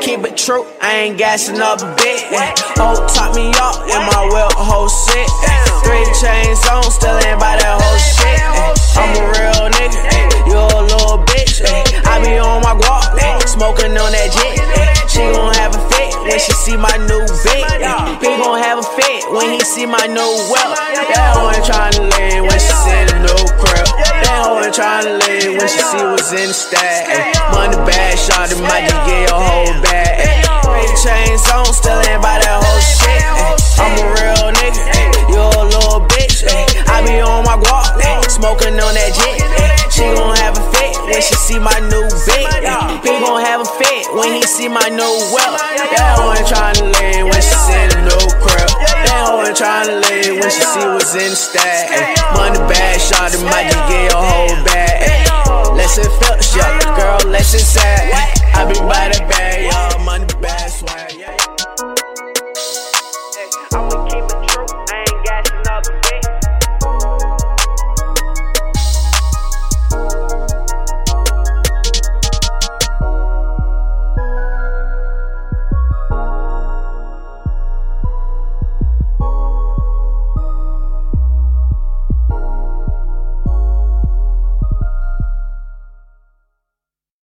keep it true, I ain't gassing up a bit. Hoe top me up in my well, whole shit. 3 chains on, still ain't by that whole shit. I'm a real nigga, you a little bitch. I be on my guap, smoking on that jet. She gon' have a fit when she see my new bit. He gon' have a fit when he see my new wealth. That hoe ain't tryna leave when she see the new crib. That hoe ain't tryna leave when she see what's in the stack. Money bag, shawty might just get your whole bag. 3 chains on, still ain't by that whole shit. I'm a real nigga, you a little bitch. I be on my guap, smoking on that jet. She gon' have a fit when she see my new bit. He gon' have a fit when he see my new wealth. That hoe ain't tryna leave when she see the new crib. That hoe ain't tryna leave when she see what's in the stack. Money bag, shawty might just get your whole bag. Less it felt, yeah, girl, less it sad. I be by the bag.